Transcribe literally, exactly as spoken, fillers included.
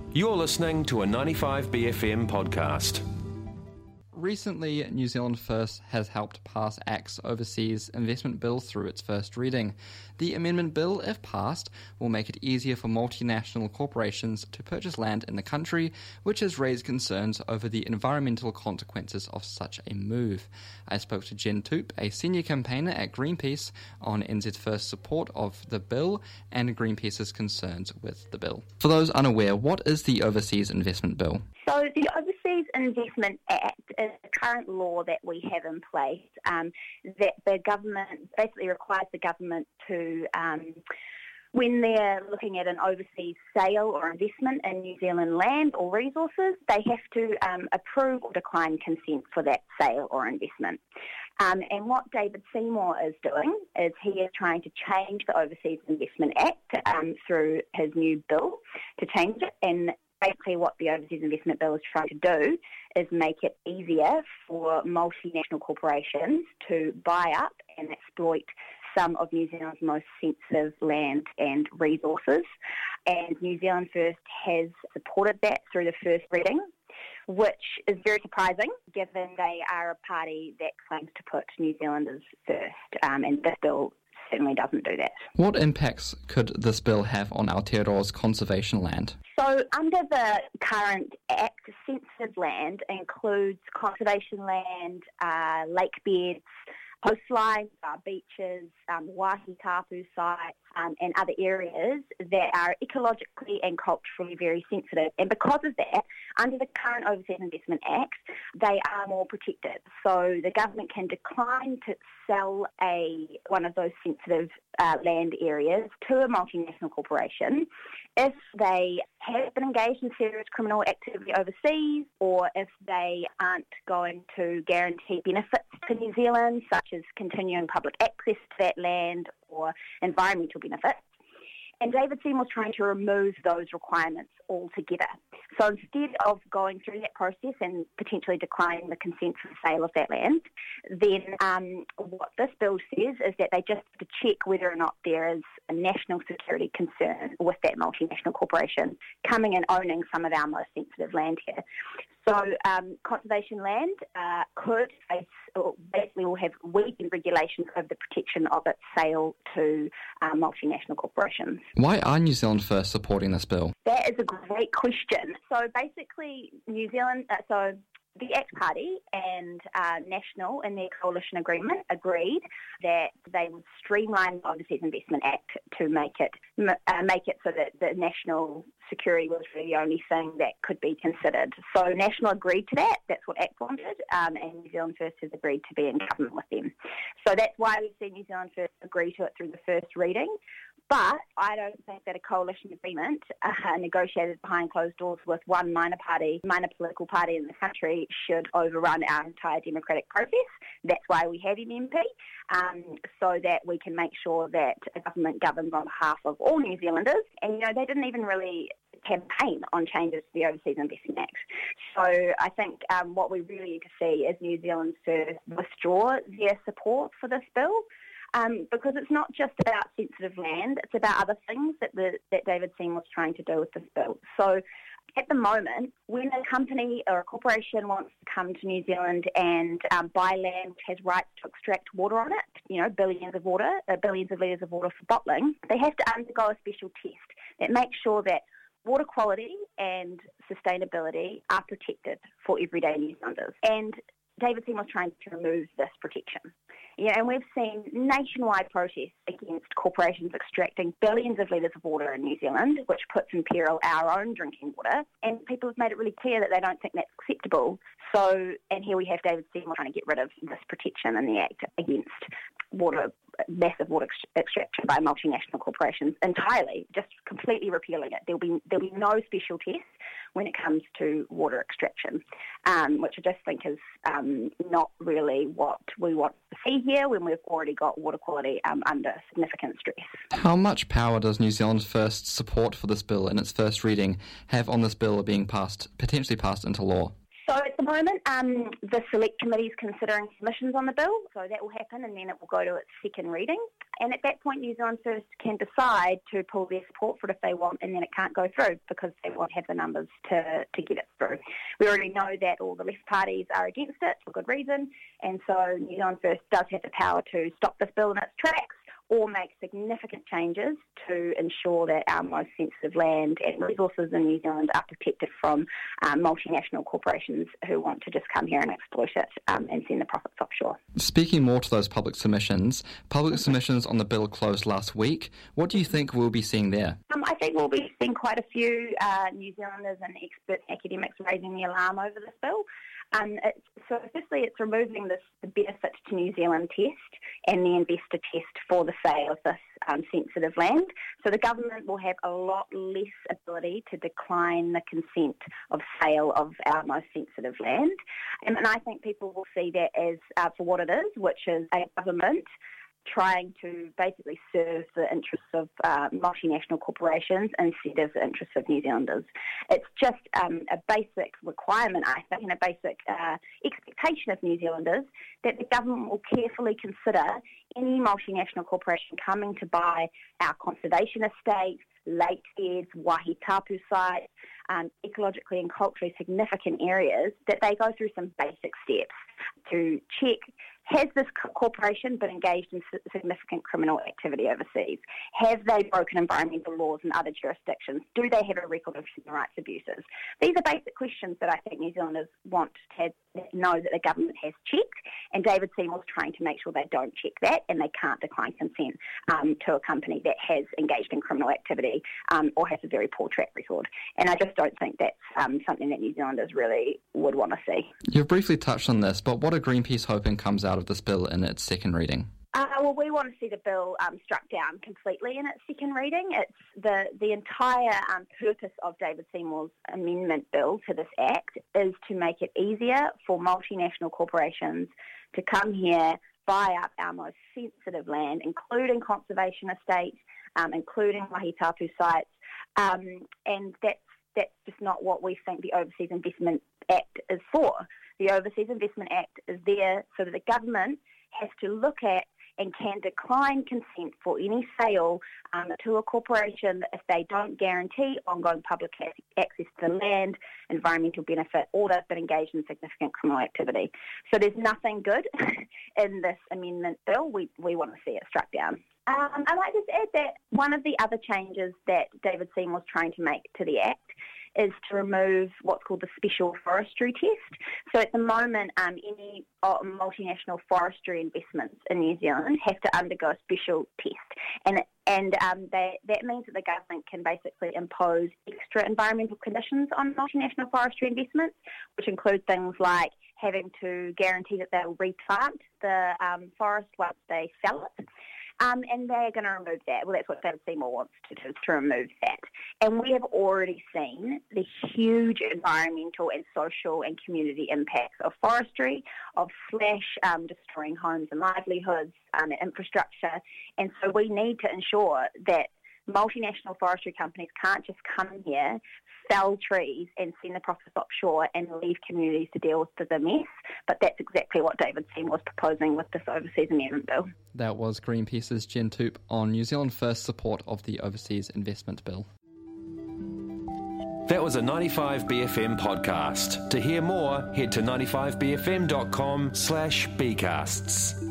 You're listening to a ninety-five B F M podcast. Recently, New Zealand First has helped pass ACT's Overseas Investment Bill through its first reading. The amendment bill, if passed, will make it easier for multinational corporations to purchase land in the country, which has raised concerns over the environmental consequences of such a move. I spoke to Jen Toop, a senior campaigner at Greenpeace, on N Z First's support of the bill and Greenpeace's concerns with the bill. For those unaware, what is the Overseas Investment Bill? So the Overseas Investment Act is the current law that we have in place um, that the government basically requires the government to, um, when they're looking at an overseas sale or investment in New Zealand land or resources, they have to um, approve or decline consent for that sale or investment. Um, and what David Seymour is doing is he is trying to change the Overseas Investment Act um, through his new bill to change it. And basically what the Overseas Investment Bill is trying to do is make it easier for multinational corporations to buy up and exploit some of New Zealand's most sensitive land and resources. And New Zealand First has supported that through the first reading, which is very surprising given they are a party that claims to put New Zealanders first, um, and this bill certainly doesn't do that. What impacts could this bill have on Aotearoa's conservation land? So under the current Act, sensitive land includes conservation land, uh, lake beds, coastlines, uh, beaches, um, wāhi tapu sites, um, and other areas that are ecologically and culturally very sensitive. And because of that, under the current Overseas Investment Act, they are more protected. So the government can decline to sell a one of those sensitive uh, land areas to a multinational corporation if they have been engaged in serious criminal activity overseas, or if they aren't going to guarantee benefits to New Zealand, such as continuing public access to that land or environmental benefits. And David Seymour's trying to remove those requirements altogether. So instead of going through that process and potentially declining the consent for the sale of that land, then um, what this bill says is that they just have to check whether or not there is a national security concern with that multinational corporation coming and owning some of our most sensitive land here. So um, conservation land uh, could face, or basically will have weakened regulations over the protection of its sale to uh, multinational corporations. Why are New Zealand First supporting this bill? That is a great question. So basically, New Zealand, uh, so the ACT Party and uh, National in their coalition agreement agreed that they would streamline the Overseas Investment Act to make it uh, make it so that the national security was really the only thing that could be considered. So National agreed to that. That's what ACT wanted, um, and New Zealand First has agreed to be in government with them. So that's why we've seen New Zealand First agree to it through the first reading. But I don't think that a coalition agreement uh, negotiated behind closed doors with one minor party, minor political party in the country should overrun our entire democratic process. That's why we have M M P, um, so that we can make sure that a government governs on behalf of all New Zealanders. And, you know, they didn't even really campaign on changes to the Overseas Investment Act. So I think um, what we really need to see is New Zealand First withdraw their support for this bill. Um, because it's not just about sensitive land, it's about other things that the, that David Seymour's trying to do with this bill. So at the moment, when a company or a corporation wants to come to New Zealand and um, buy land which has rights to extract water on it, you know, billions of water, uh, billions of litres of water for bottling, they have to undergo a special test that makes sure that water quality and sustainability are protected for everyday New Zealanders. And David Seymour's trying to remove this protection. Yeah, and we've seen nationwide protests against corporations extracting billions of litres of water in New Zealand, which puts in peril our own drinking water. And people have made it really clear that they don't think that's acceptable. So, and here we have David Seymour trying to get rid of this protection in the Act against water, massive water ex- extraction by multinational corporations entirely, just completely repealing it. There'll be there'll be no special test when it comes to water extraction, um, which I just think is um, not really what we want to see here when we've already got water quality um, under significant stress. How much power does New Zealand First's support for this bill in its first reading have on this bill being passed, potentially passed into law? So at the moment, um, the Select Committee is considering submissions on the bill, so that will happen and then it will go to its second reading. And at that point, New Zealand First can decide to pull their support for it if they want, and then it can't go through because they won't have the numbers to, to get it through. We already know that all the left parties are against it for good reason, and so New Zealand First does have the power to stop this bill in its tracks or make significant changes to ensure that our most sensitive land and resources in New Zealand are protected from um, multinational corporations who want to just come here and exploit it um, and send the profits offshore. Speaking more to those public submissions, public submissions on the bill closed last week. What do you think we'll be seeing there? Um, I think we'll be seeing quite a few uh, New Zealanders and expert academics raising the alarm over this bill. Um, it's, so firstly, it's removing this, the benefit to New Zealand test and the investor test for the sale of this um, sensitive land. So the government will have a lot less ability to decline the consent of sale of our most sensitive land. And, and I think people will see that as uh, for what it is, which is a government trying to basically serve the interests of uh, multinational corporations instead of the interests of New Zealanders. It's just um, a basic requirement, I think, and a basic uh, expectation of New Zealanders that the government will carefully consider any multinational corporation coming to buy our conservation estate, lake beds, Waihi Tapu sites, um, ecologically and culturally significant areas, that they go through some basic steps to check, has this corporation been engaged in significant criminal activity overseas? Have they broken environmental laws in other jurisdictions? Do they have a record of human rights abuses? These are basic questions that I think New Zealanders want to have, know that the government has checked, and David Seymour's trying to make sure they don't check that and they can't decline consent um, to a company that has engaged in criminal activity um, or has a very poor track record. And I just don't think that's um, something that New Zealanders really would want to see. You've briefly touched on this, but what are Greenpeace hoping comes out of this bill in its second reading? Uh, well, we want to see the bill um, struck down completely in its second reading. It's the the entire um, purpose of David Seymour's amendment bill to this Act is to make it easier for multinational corporations to come here, buy up our most sensitive land, including conservation estates, um, including Waihi Tapu sites, um, and that's that's just not what we think the Overseas Investment Act is for. The Overseas Investment Act is there so that the government has to look at and can decline consent for any sale um, to a corporation if they don't guarantee ongoing public access to the land, environmental benefit, or they've been engaged in significant criminal activity. So there's nothing good in this amendment bill. We, we want to see it struck down. Um, I might just add that one of the other changes that David Seymour's trying to make to the Act is to remove what's called the special forestry test. So at the moment, um, any uh, multinational forestry investments in New Zealand have to undergo a special test. And and um, they, that means that the government can basically impose extra environmental conditions on multinational forestry investments, which include things like having to guarantee that they'll replant the um, forest once they sell it. Um, and they're going to remove that. Well, that's what David Seymour wants to do, is to remove that. And we have already seen the huge environmental and social and community impacts of forestry, of slash um, destroying homes and livelihoods um, and infrastructure. And so we need to ensure that multinational forestry companies can't just come here, fell trees and send the profits offshore and leave communities to deal with the mess. But that's exactly what David Seymour was proposing with this Overseas Amendment Bill. That was Greenpeace's Jen Toop on New Zealand First support of the Overseas Investment Bill. That was a ninety-five B F M podcast. To hear more, head to ninety-five b f m dot com slash b casts.